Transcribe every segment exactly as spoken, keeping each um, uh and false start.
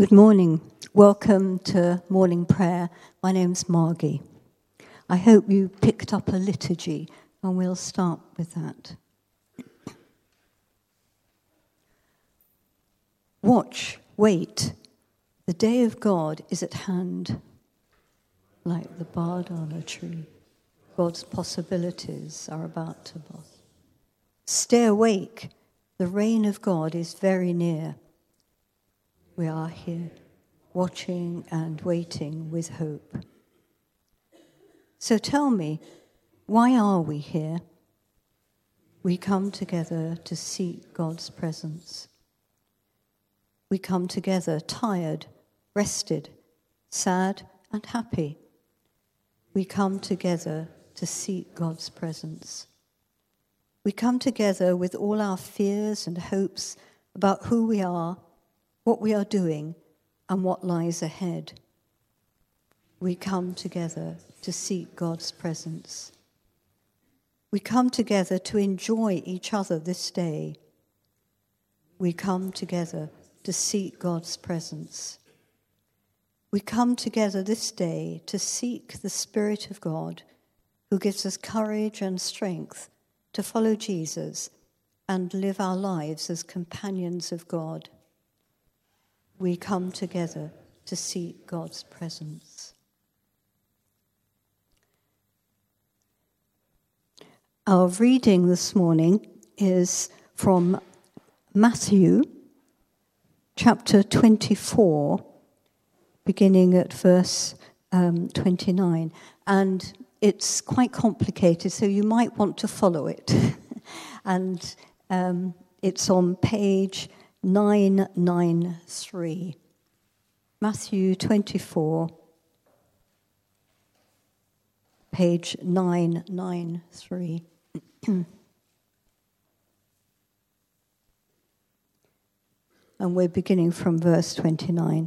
Good morning. Welcome to morning prayer. My name's Margie. I hope you picked up a liturgy, and we'll start with that. Watch, wait. The day of God is at hand. Like the bud on a tree, God's possibilities are about to blossom. Stay awake. The reign of God is very near. We are here, watching and waiting with hope. So tell me, why are we here? We come together to seek God's presence. We come together tired, rested, sad, and happy. We come together to seek God's presence. We come together with all our fears and hopes about who we are, what we are doing, and what lies ahead. We come together to seek God's presence. We come together to enjoy each other this day. We come together to seek God's presence. We come together this day to seek the Spirit of God, who gives us courage and strength to follow Jesus and live our lives as companions of God. We come together to seek God's presence. Our reading this morning is from Matthew chapter twenty-four, beginning at verse um, twenty-nine. And it's quite complicated, so you might want to follow it. and um, it's on page nine ninety-three. Matthew twenty-four, page nine ninety-three. And we're beginning from verse twenty-nine.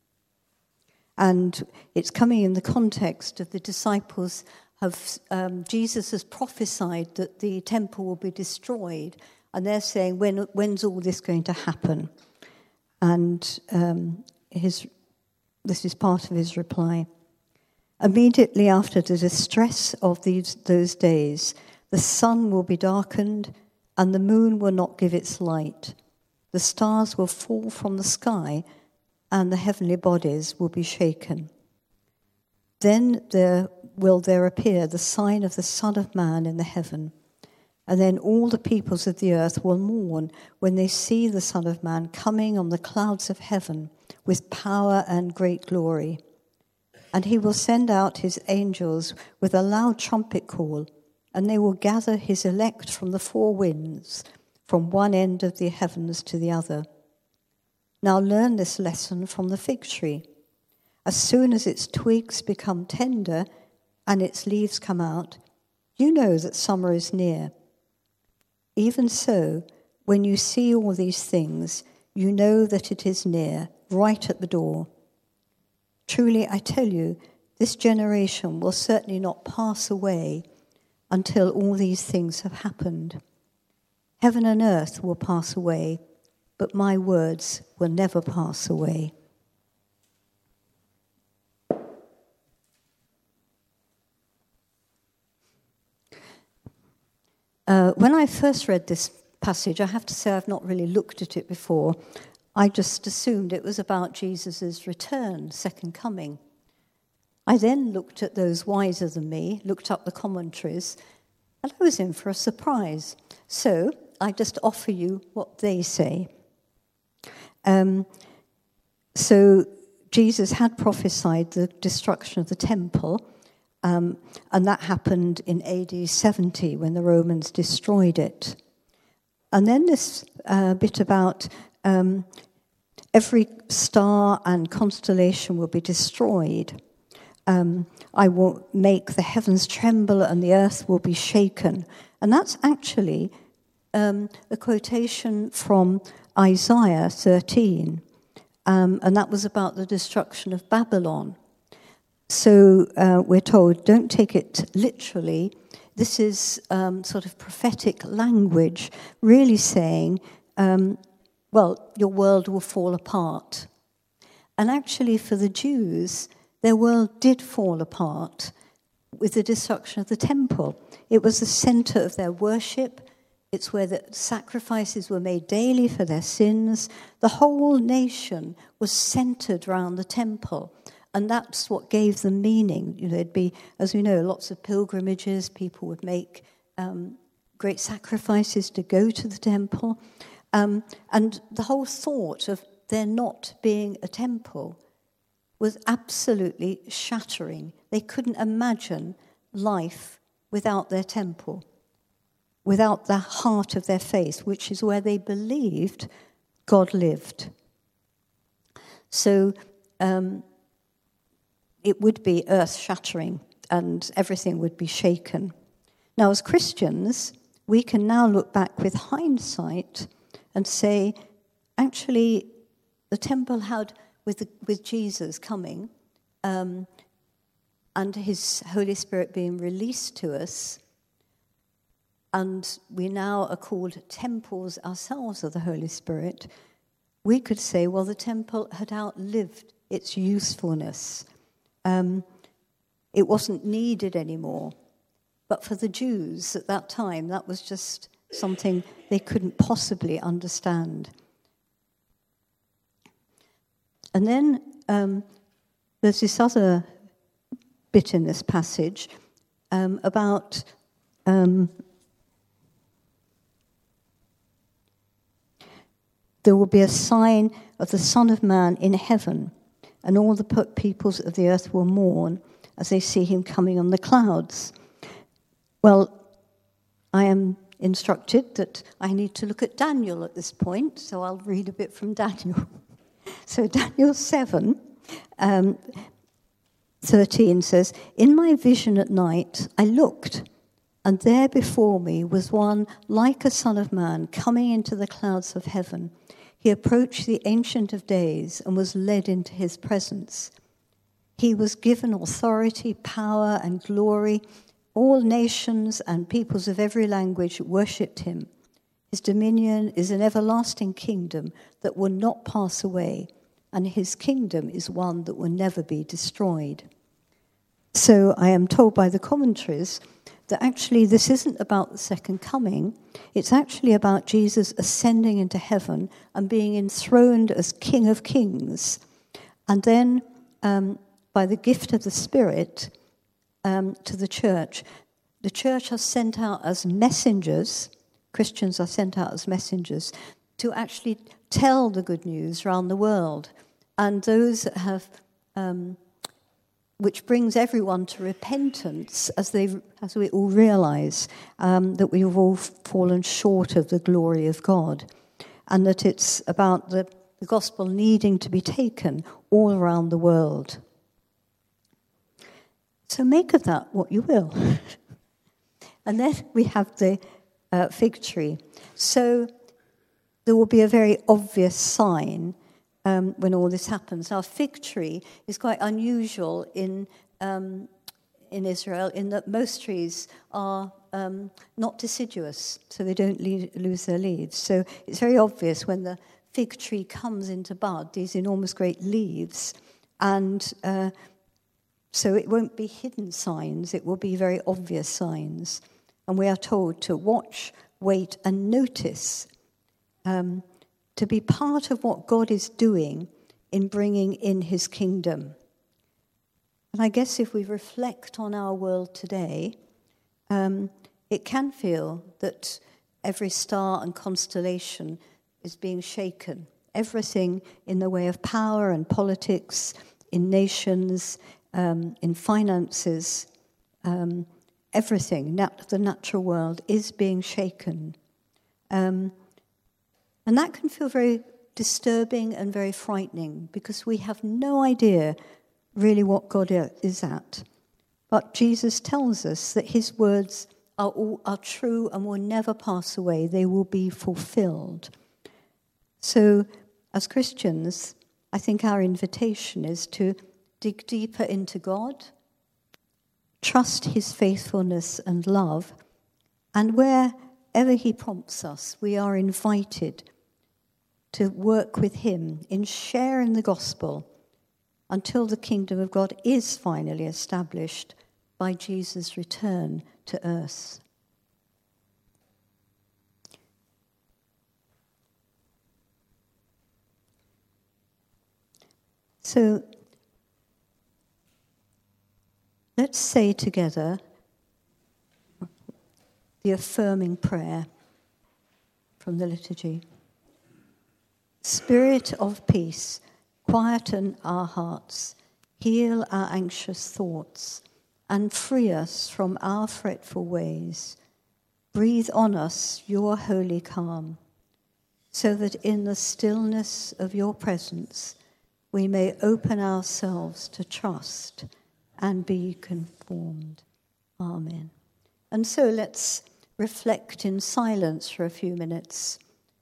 And it's coming in the context of the disciples have, um, Jesus has prophesied that the temple will be destroyed. And they're saying, when, when's all this going to happen? And um, his, this is part of his reply. Immediately after the distress of these, those days, the sun will be darkened, and the moon will not give its light. The stars will fall from the sky, and the heavenly bodies will be shaken. Then there will there appear the sign of the Son of Man in the heaven. And then all the peoples of the earth will mourn when they see the Son of Man coming on the clouds of heaven with power and great glory. And he will send out his angels with a loud trumpet call, and they will gather his elect from the four winds, from one end of the heavens to the other. Now learn this lesson from the fig tree. As soon as its twigs become tender and its leaves come out, you know that summer is near. Even so, when you see all these things, you know that it is near, right at the door. Truly, I tell you, this generation will certainly not pass away until all these things have happened. Heaven and earth will pass away, but my words will never pass away. Uh, when I first read this passage, I have to say I've not really looked at it before. I just assumed it was about Jesus' return, second coming. I then looked at those wiser than me, looked up the commentaries, and I was in for a surprise. So I just offer you what they say. Um, so Jesus had prophesied the destruction of the temple, Um, and that happened in A D seventy when the Romans destroyed it. And then this uh, bit about um, every star and constellation will be destroyed. Um, I will make the heavens tremble and the earth will be shaken. And that's actually um, a quotation from Isaiah thirteen. Um, and that was about the destruction of Babylon. So uh, we're told, don't take it literally. This is um, sort of prophetic language, really saying, um, well, your world will fall apart. And actually, for the Jews, their world did fall apart with the destruction of the temple. It was the center of their worship. It's where the sacrifices were made daily for their sins. The whole nation was centered around the temple. And that's what gave them meaning. You know, there'd be, as we know, lots of pilgrimages. People would make um, great sacrifices to go to the temple. Um, and the whole thought of there not being a temple was absolutely shattering. They couldn't imagine life without their temple, without the heart of their faith, which is where they believed God lived. So um, it would be earth-shattering, and everything would be shaken. Now, as Christians, we can now look back with hindsight and say, actually, the temple had, with, the, with Jesus coming, um, and his Holy Spirit being released to us, and we now are called temples ourselves of the Holy Spirit, we could say, well, the temple had outlived its usefulness. Um, it wasn't needed anymore. But for the Jews at that time, that was just something they couldn't possibly understand. And then um, there's this other bit in this passage um, about um, there will be a sign of the Son of Man in heaven, and all the peoples of the earth will mourn as they see him coming on the clouds. Well, I am instructed that I need to look at Daniel at this point, so I'll read a bit from Daniel. So Daniel seven, um, thirteen says, "In my vision at night I looked, and there before me was one like a son of man coming into the clouds of heaven. He approached the Ancient of Days and was led into his presence. He was given authority, power, and glory. All nations and peoples of every language worshipped him. His dominion is an everlasting kingdom that will not pass away, and his kingdom is one that will never be destroyed." So I am told by the commentaries that actually this isn't about the second coming. It's actually about Jesus ascending into heaven and being enthroned as King of Kings. And then um, by the gift of the Spirit um, to the church, the church are sent out as messengers, Christians are sent out as messengers, to actually tell the good news around the world. And those that have... Um, which brings everyone to repentance, as they, as we all realize um, that we've all fallen short of the glory of God, and that it's about the, the gospel needing to be taken all around the world. So make of that what you will. And then we have the uh, fig tree. So there will be a very obvious sign Um, when all this happens. Now, fig tree is quite unusual in um, in Israel in that most trees are um, not deciduous, so they don't le- lose their leaves. So it's very obvious when the fig tree comes into bud, these enormous great leaves, and uh, so it won't be hidden signs, it will be very obvious signs. And we are told to watch, wait, and notice um to be part of what God is doing in bringing in his kingdom. And I guess if we reflect on our world today, um, it can feel that every star and constellation is being shaken. Everything in the way of power and politics, in nations, um, in finances, um, everything, nat- the natural world is being shaken. Um And that can feel very disturbing and very frightening because we have no idea really what God is at. But Jesus tells us that his words are all, are true and will never pass away. They will be fulfilled. So as Christians, I think our invitation is to dig deeper into God, trust his faithfulness and love, and wherever he prompts us, we are invited to work with him in sharing the gospel until the kingdom of God is finally established by Jesus' return to earth. So let's say together the affirming prayer from the liturgy. Spirit of peace, quieten our hearts, heal our anxious thoughts, and free us from our fretful ways. Breathe on us your holy calm, so that in the stillness of your presence we may open ourselves to trust and be conformed. Amen. And so let's reflect in silence for a few minutes.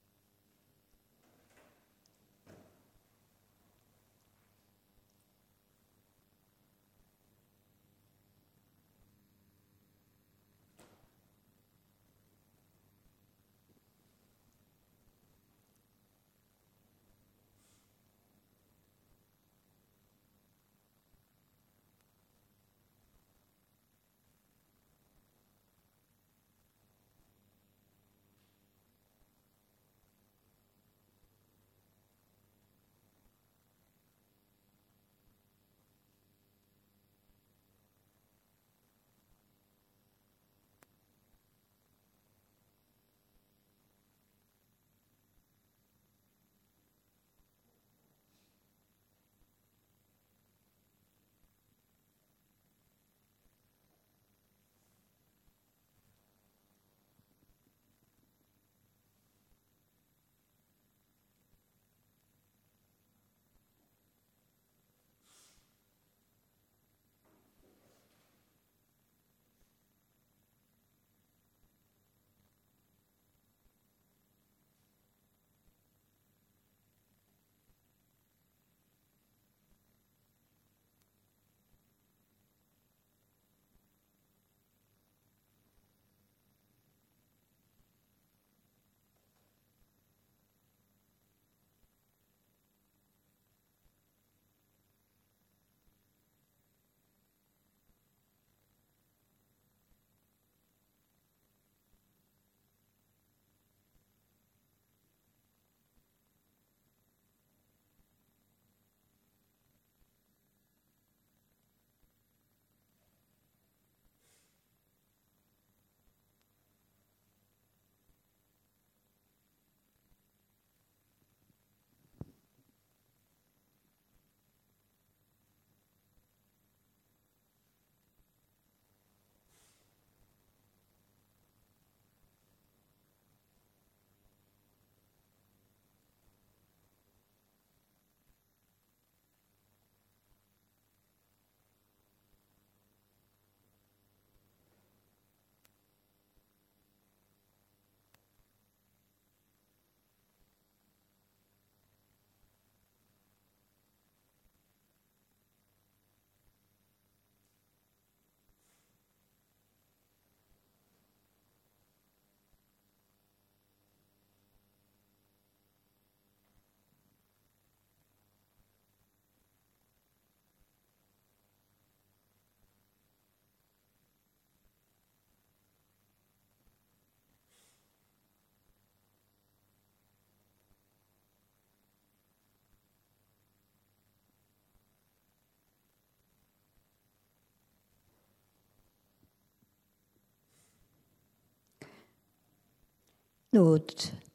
Lord,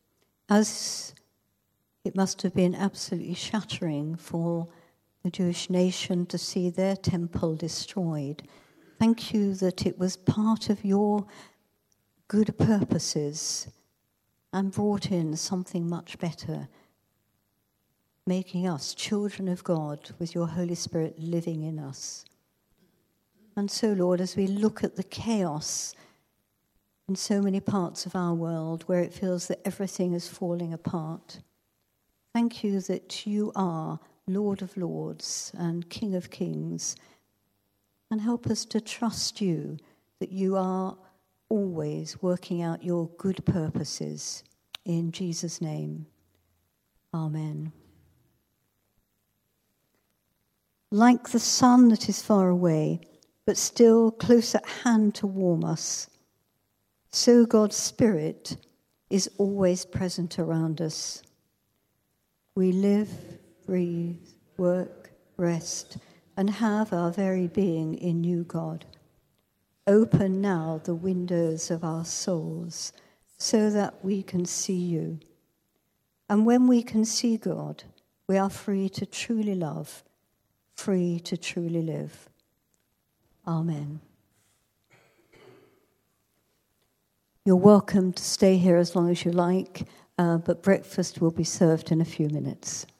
as it must have been absolutely shattering for the Jewish nation to see their temple destroyed, thank you that it was part of your good purposes and brought in something much better, making us children of God with your Holy Spirit living in us. And so, Lord, as we look at the chaos in so many parts of our world where it feels that everything is falling apart, thank you that you are Lord of Lords and King of Kings, and help us to trust you that you are always working out your good purposes. In Jesus' name, amen. like the sun that is far away, but still close at hand to warm us, so God's Spirit is always present around us. We live, breathe, work, rest, and have our very being in you, God. Open now the windows of our souls so that we can see you. And when we can see God, we are free to truly love, free to truly live. Amen. You're welcome to stay here as long as you like, uh, but breakfast will be served in a few minutes.